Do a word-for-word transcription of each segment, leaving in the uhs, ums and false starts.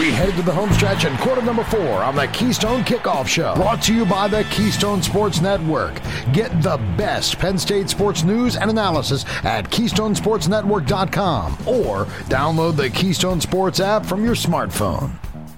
We head to the home stretch in quarter number four on the Keystone Kickoff Show. Brought to you by the Keystone Sports Network. Get the best Penn State sports news and analysis at keystone sports network dot com or download the Keystone Sports app from your smartphone.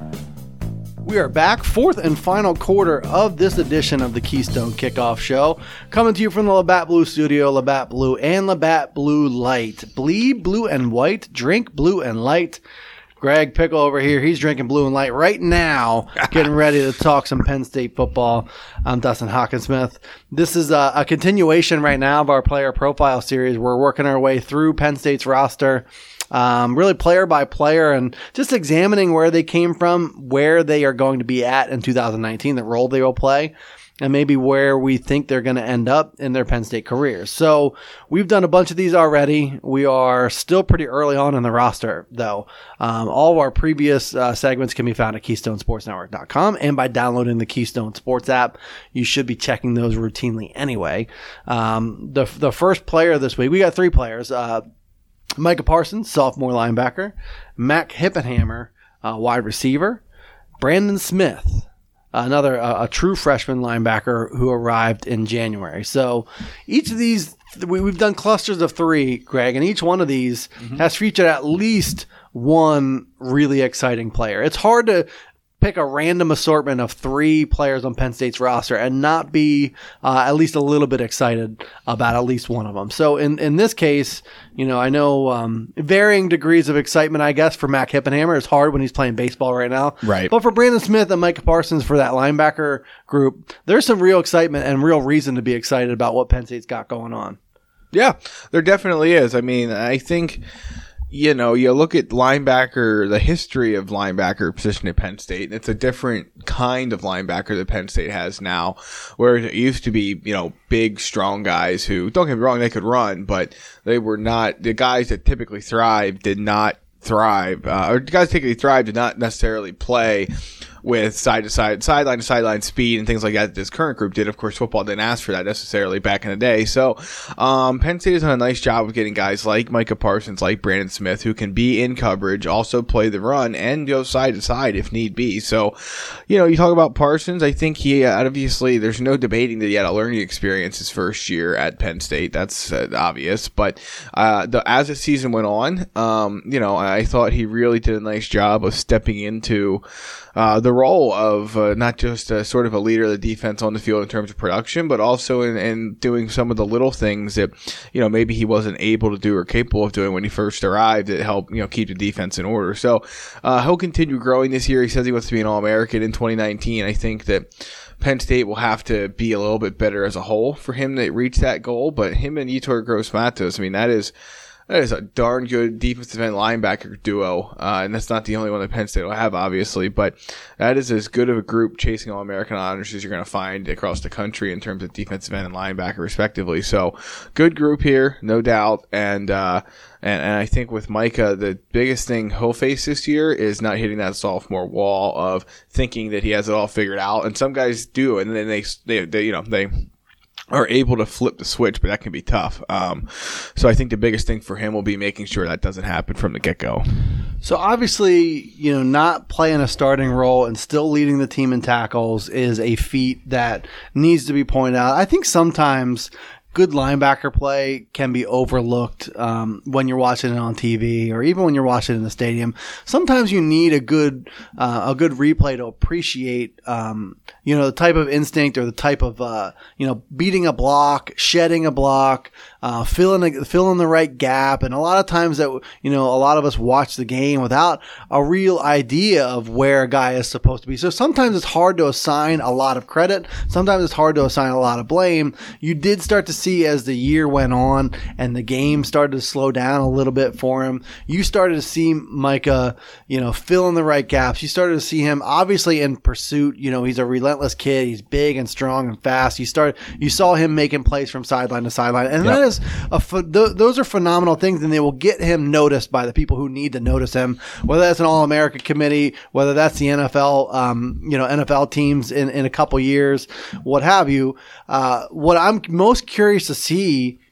We are back, fourth and final quarter of this edition of the Keystone Kickoff Show. Coming to you from the Labatt Blue Studio, Labatt Blue and Labatt Blue Light. Bleed blue and white, drink blue and light. Greg Pickle over here, he's drinking blue and light right now, getting ready to talk some Penn State football. I'm Dustin Hockensmith. This is a, a continuation right now of our player profile series. We're working our way through Penn State's roster. Um, really player by player and just examining where they came from, where they are going to be at in two thousand nineteen, the role they will play, and maybe where we think they're going to end up in their Penn State careers. So we've done a bunch of these already. We are still pretty early on in the roster, though. Um, all of our previous uh, segments can be found at keystone sports network dot com and by downloading the Keystone Sports app. You should be checking those routinely anyway. Um, the, the first player this week, we got three players. Uh, Micah Parsons, sophomore linebacker. Mac Hippenhammer, uh, wide receiver. Brandon Smith, another uh, a true freshman linebacker who arrived in January. So each of these, we, we've done clusters of three, Greg, and each one of these mm-hmm. has featured at least one really exciting player. It's hard to pick a random assortment of three players on Penn State's roster and not be uh, at least a little bit excited about at least one of them. So in, in this case, you know, I know um, varying degrees of excitement, I guess, for Mac Hippenhammer. It's hard when he's playing baseball right now. Right. But for Brandon Smith and Micah Parsons for that linebacker group, there's some real excitement and real reason to be excited about what Penn State's got going on. Yeah, there definitely is. I mean, I think... You know, you look at linebacker, the history of linebacker position at Penn State, and it's a different kind of linebacker that Penn State has now, where it used to be, you know, big, strong guys who, don't get me wrong, they could run, but they were not, the guys that typically thrive did not thrive, uh, or guys that typically thrive did not necessarily play with side to side, sideline to sideline speed and things like that this current group did. Of course, football didn't ask for that necessarily back in the day. So, um, Penn State has done a nice job of getting guys like Micah Parsons, like Brandon Smith, who can be in coverage, also play the run, and go side to side if need be. So, you know, you talk about Parsons, I think he, obviously, there's no debating that he had a learning experience his first year at Penn State. That's uh, obvious. But, uh, the, as the season went on, um, you know, I thought he really did a nice job of stepping into, Uh, the role of uh, not just uh, sort of a leader of the defense on the field in terms of production, but also in, in doing some of the little things that, you know, maybe he wasn't able to do or capable of doing when he first arrived that helped, you know, keep the defense in order. So uh, he'll continue growing this year. He says he wants to be an All-American in twenty nineteen. I think that Penn State will have to be a little bit better as a whole for him to reach that goal. But him and Yetur Gross-Matos, I mean, that is... That is a darn good defensive end linebacker duo, uh, and that's not the only one that Penn State will have, obviously, but that is as good of a group chasing All-American honors as you're going to find across the country in terms of defensive end and linebacker, respectively. So, good group here, no doubt, and uh, and, and I think with Micah, the biggest thing he'll face this year is not hitting that sophomore wall of thinking that he has it all figured out, and some guys do, and then they, they, they you know, they... are able to flip the switch, but that can be tough. Um, so I think the biggest thing for him will be making sure that doesn't happen from the get-go. So obviously, you know, not playing a starting role and still leading the team in tackles is a feat that needs to be pointed out. I think sometimes good linebacker play can be overlooked um, when you're watching it on T V or even when you're watching it in the stadium. Sometimes you need a good uh, a good replay to appreciate um, you know, the type of instinct or the type of uh, you know, beating a block, shedding a block, uh, filling a, filling the right gap. And a lot of times that, you know, a lot of us watch the game without a real idea of where a guy is supposed to be. So sometimes it's hard to assign a lot of credit. Sometimes it's hard to assign a lot of blame. You did start to see as the year went on and the game started to slow down a little bit for him, you started to see Micah, you know, fill in the right gaps. You started to see him obviously in pursuit. You know, he's a relentless kid. He's big and strong and fast. You start, you saw him making plays from sideline to sideline. And yep. that is a, th- those are phenomenal things, and they will get him noticed by the people who need to notice him, whether that's an All-American committee, whether that's the N F L, um, you know, N F L teams in, in a couple years, what have you. Uh, what I'm most curious to see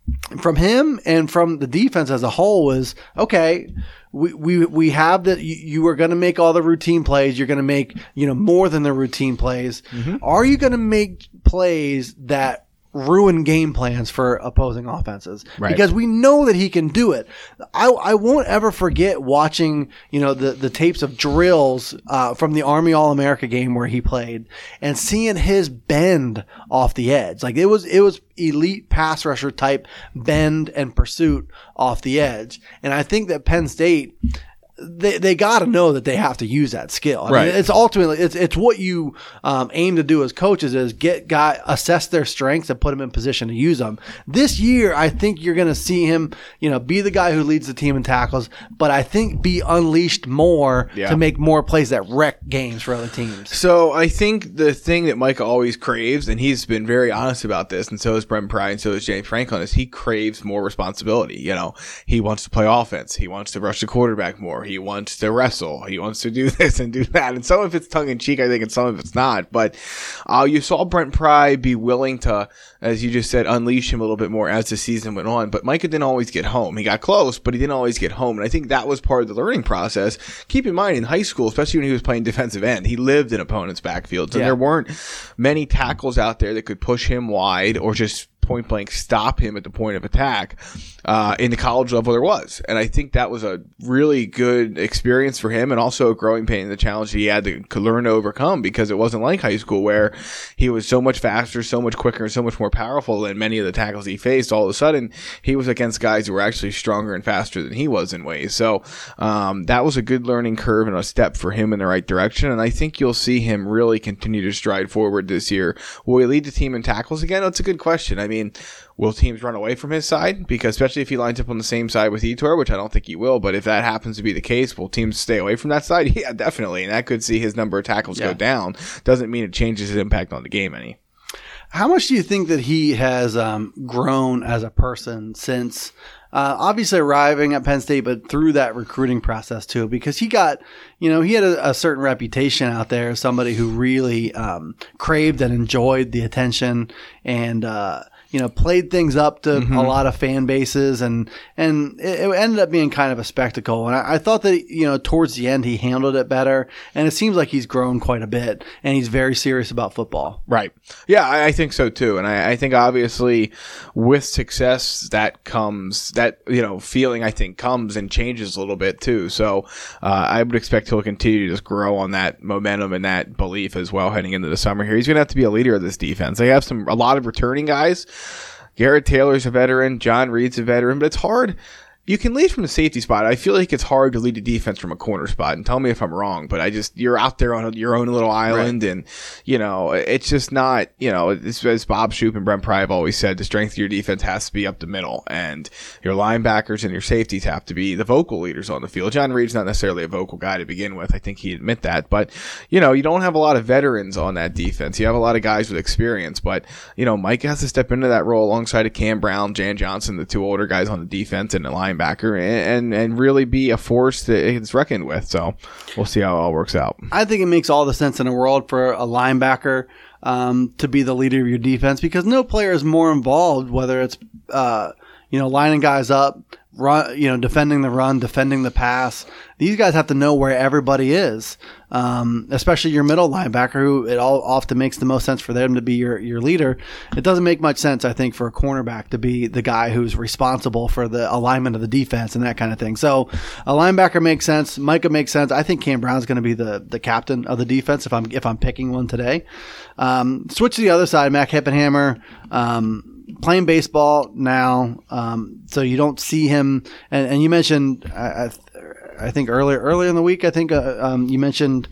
from him and from the defense as a whole was, okay, we we, we have that you, you are going to make all the routine plays. You're going to make, you know, more than the routine plays. Mm-hmm. Are you going to make plays that ruin game plans for opposing offenses? Right. Because we know that he can do it. I, I won't ever forget watching, you know, the, the tapes of drills uh, from the Army All-America game where he played and seeing his bend off the edge. Like it was, it was elite pass rusher type bend and pursuit off the edge. And I think that Penn State, they they got to know that they have to use that skill. I right. mean, it's ultimately it's it's what you um, aim to do as coaches is get guy assess their strengths and put them in position to use them. This year, I think you're going to see him, you know, be the guy who leads the team in tackles, but I think be unleashed more yeah. to make more plays that wreck games for other teams. So I think the thing that Micah always craves, and he's been very honest about this, and so is Brent Pry, and so is James Franklin, is he craves more responsibility. You know, he wants to play offense. He wants to rush the quarterback more. He wants to wrestle. He wants to do this and do that. And some of it's tongue in cheek, I think, and some of it's not. But uh, you saw Brent Pry be willing to, as you just said, unleash him a little bit more as the season went on. But Micah didn't always get home. He got close, but he didn't always get home. And I think that was part of the learning process. Keep in mind, in high school, especially when he was playing defensive end, he lived in opponents' backfields. And yeah. there weren't many tackles out there that could push him wide or just point blank stop him at the point of attack. Uh, in the college level there was. And I think that was a really good experience for him, and also a growing pain and the challenge that he had to learn to overcome, because it wasn't like high school where he was so much faster, so much quicker, and so much more powerful than many of the tackles he faced. All of a sudden, he was against guys who were actually stronger and faster than he was in ways. So um, that was a good learning curve and a step for him in the right direction. And I think you'll see him really continue to stride forward this year. Will he lead the team in tackles again? That's a good question. I mean, will teams run away from his side? Because especially if he lines up on the same side with Etor, which I don't think he will, but if that happens to be the case, will teams stay away from that side? Yeah, definitely. And that could see his number of tackles yeah. go down. Doesn't mean it changes his impact on the game any. How much do you think that he has um, grown as a person since uh, obviously arriving at Penn State, but through that recruiting process too? Because he got, you know, he had a, a certain reputation out there as somebody who really um, craved and enjoyed the attention and, uh, you know, played things up to mm-hmm. a lot of fan bases, and and it, it ended up being kind of a spectacle. And I, I thought that, you know, towards the end he handled it better, and it seems like he's grown quite a bit, and he's very serious about football. Right. Yeah, I, I think so too. And I, I think obviously with success that comes, that, you know, feeling I think comes and changes a little bit too. So uh, I would expect he'll continue to just grow on that momentum and that belief as well heading into the summer here. He's going to have to be a leader of this defense. They have some a lot of returning guys. Garrett Taylor's a veteran. John Reed's a veteran, but it's hard. You can lead from the safety spot. I feel like it's hard to lead a defense from a corner spot, and tell me if I'm wrong, but I just, you're out there on your own little island, right. and, you know, it's just not, you know, it's, as Bob Shoop and Brent Pry have always said, the strength of your defense has to be up the middle, and your linebackers and your safeties have to be the vocal leaders on the field. John Reed's not necessarily a vocal guy to begin with. I think he'd admit that, but, you know, you don't have a lot of veterans on that defense. You have a lot of guys with experience, but, you know, Mike has to step into that role alongside of Cam Brown, Jan Johnson, the two older guys on the defense, and the linebacker. Backer and, and and really be a force that it's reckoned with. So we'll see how it all works out. I think it makes all the sense in the world for a linebacker um, to be the leader of your defense, because no player is more involved, whether it's uh, you know, lining guys up, run, you know, defending the run, defending the pass. These guys have to know where everybody is, um, especially your middle linebacker, who it all often makes the most sense for them to be your, your leader. It doesn't make much sense, I think, for a cornerback to be the guy who's responsible for the alignment of the defense and that kind of thing. So a linebacker makes sense. Micah makes sense. I think Cam Brown's going to be the, the captain of the defense if I'm if I'm picking one today. Um, switch to the other side, Mac Hippenhammer. Um, playing baseball now, um, so you don't see him. And, and you mentioned, I, I, I think earlier earlier in the week, I think uh, um, you mentioned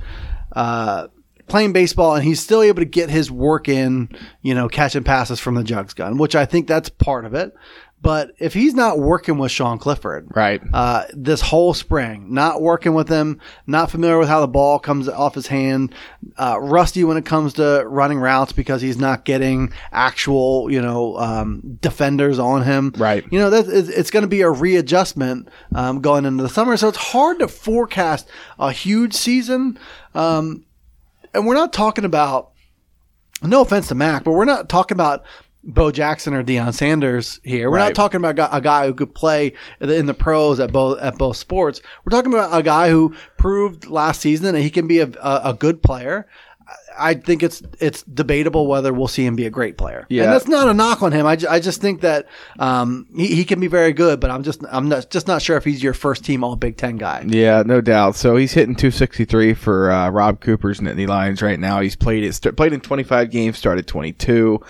uh, playing baseball, and he's still able to get his work in, you know, catching passes from the jugs gun, which I think that's part of it. But if he's not working with Sean Clifford, right, uh, this whole spring, not working with him, not familiar with how the ball comes off his hand, uh, rusty when it comes to running routes because he's not getting actual, you know, um, defenders on him, right? You know, that it's, it's going to be a readjustment um, going into the summer, so it's hard to forecast a huge season. Um, and we're not talking about, no offense to Mac, but we're not talking about Bo Jackson or Deion Sanders here. We're Right. not talking about a guy who could play in the pros at both at both sports. We're talking about a guy who proved last season that he can be a, a, a good player. I think it's it's debatable whether we'll see him be a great player. Yeah. And that's not a knock on him. I, ju- I just think that um, he, he can be very good, but I'm just I'm not, just not sure if he's your first team All Big Ten guy. Yeah, no doubt. So he's hitting two sixty-three for uh, Rob Cooper's Nittany Lions right now. He's played it st- played in twenty-five games, started twenty-two.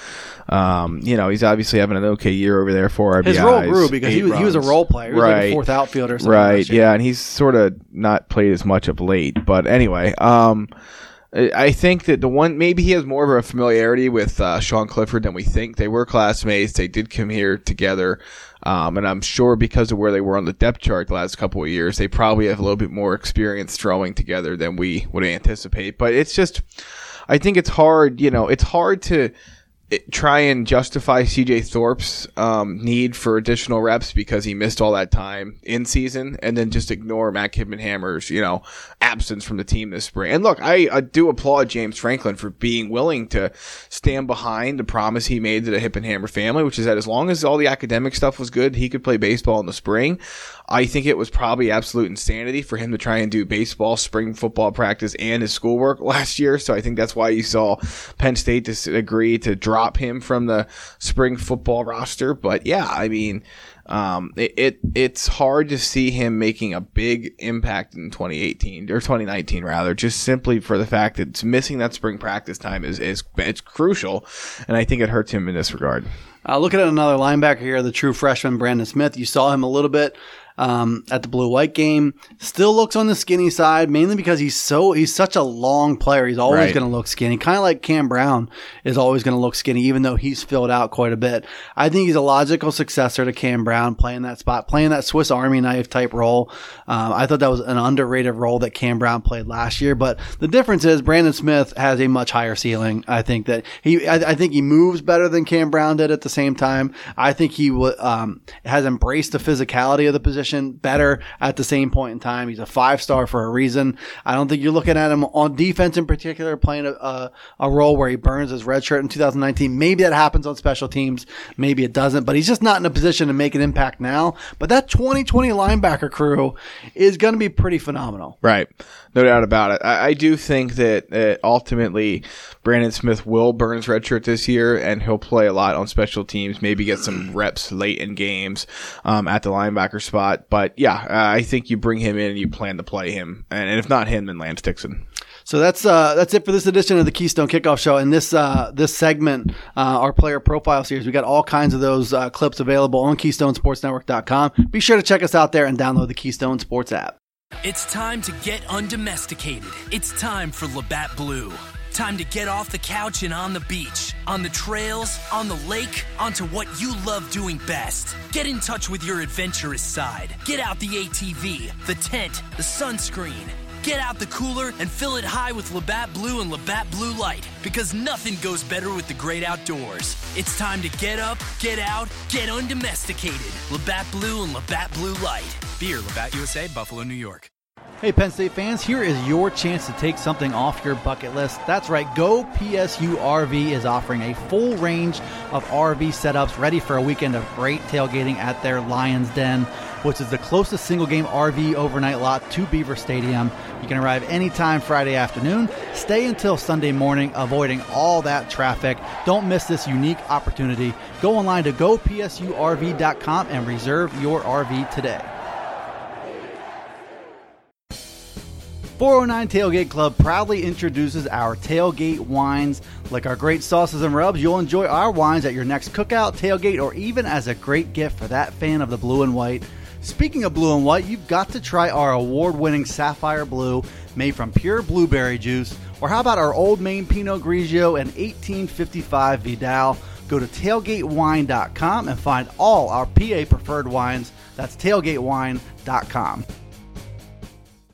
Um, you know, he's obviously having an okay year over there for R B Is. His role grew because he was, he was a role player. He was right. like a fourth outfielder or something. Right, yeah, and he's sort of not played as much of late. But anyway, um, I think that the one, maybe he has more of a familiarity with uh, Sean Clifford than we think. They were classmates. They did come here together. Um, and I'm sure because of where they were on the depth chart the last couple of years, they probably have a little bit more experience throwing together than we would anticipate. But it's just, I think it's hard, you know, it's hard to It, try and justify C J Thorpe's um, need for additional reps because he missed all that time in season, and then just ignore Matt Kippenhammer's, you know, absence from the team this spring. And look, I, I do applaud James Franklin for being willing to stand behind the promise he made to the Hippenhammer family, which is that as long as all the academic stuff was good, he could play baseball in the spring. I think it was probably absolute insanity for him to try and do baseball, spring football practice, and his schoolwork last year. So I think that's why you saw Penn State dis- agree to drop him from the spring football roster. But yeah, I mean, um, it, it it's hard to see him making a big impact in twenty eighteen or twenty nineteen rather, just simply for the fact that it's missing that spring practice time is is it's crucial, and I think it hurts him in this regard. Uh, looking at another linebacker here, the true freshman Brandon Smith. You saw him a little bit um, at the blue-white game. Still looks on the skinny side, mainly because he's so he's such a long player. He's always Right. going to look skinny, kind of like Cam Brown is always going to look skinny, even though he's filled out quite a bit. I think he's a logical successor to Cam Brown, playing that spot, playing that Swiss Army knife type role. Um, I thought that was an underrated role that Cam Brown played last year. But the difference is Brandon Smith has a much higher ceiling. I think that he, I, I think he moves better than Cam Brown did at the same time. I think he w- um, has embraced the physicality of the position better at the same point in time. He's a five-star for a reason. I don't think you're looking at him on defense in particular playing a, a, a role where he burns his red shirt in two thousand nineteen. Maybe that happens on special teams. Maybe it doesn't. But he's just not in a position to make an impact now. But that twenty twenty linebacker crew is going to be pretty phenomenal. Right. No doubt about it. I, I do think that uh, ultimately Brandon Smith will burn his red shirt this year, and he'll play a lot on special teams, maybe get some reps late in games um, at the linebacker spot. But yeah, uh, I think you bring him in and you plan to play him. And, and if not him, then Lance Dixon. So that's uh, that's it for this edition of the Keystone Kickoff Show. And this uh, this segment, uh, our player profile series, we got all kinds of those uh, clips available on Keystone Sports Network dot com. Be sure to check us out there and download the Keystone Sports app. It's time to get undomesticated. It's time for Labatt Blue. Time to get off the couch and on the beach, on the trails, on the lake, onto what you love doing best. Get in touch with your adventurous side. Get out the A T V, the tent, the sunscreen. Get out the cooler and fill it high with Labatt Blue and Labatt Blue Light, because nothing goes better with the great outdoors. It's time to get up, get out, get undomesticated. Labatt Blue and Labatt Blue Light. Beer, Labatt U S A, Buffalo, New York. Hey, Penn State fans, here is your chance to take something off your bucket list. That's right, Go P S U R V is offering a full range of R V setups ready for a weekend of great tailgating at their Lions Den, which is the closest single-game R V overnight lot to Beaver Stadium. You can arrive anytime Friday afternoon, stay until Sunday morning, avoiding all that traffic. Don't miss this unique opportunity. Go online to go P S U R V dot com and reserve your R V today. four oh nine Tailgate Club proudly introduces our tailgate wines. Like our great sauces and rubs, you'll enjoy our wines at your next cookout, tailgate, or even as a great gift for that fan of the blue and white. Speaking of blue and white, you've got to try our award-winning Sapphire Blue made from pure blueberry juice. Or how about our Old Main Pinot Grigio and eighteen fifty-five Vidal? Go to tailgate wine dot com and find all our P A preferred wines. That's tailgate wine dot com.